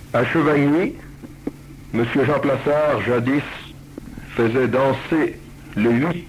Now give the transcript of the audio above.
À Chevagny, Monsieur Jean Plassard, jadis, faisait danser le 8.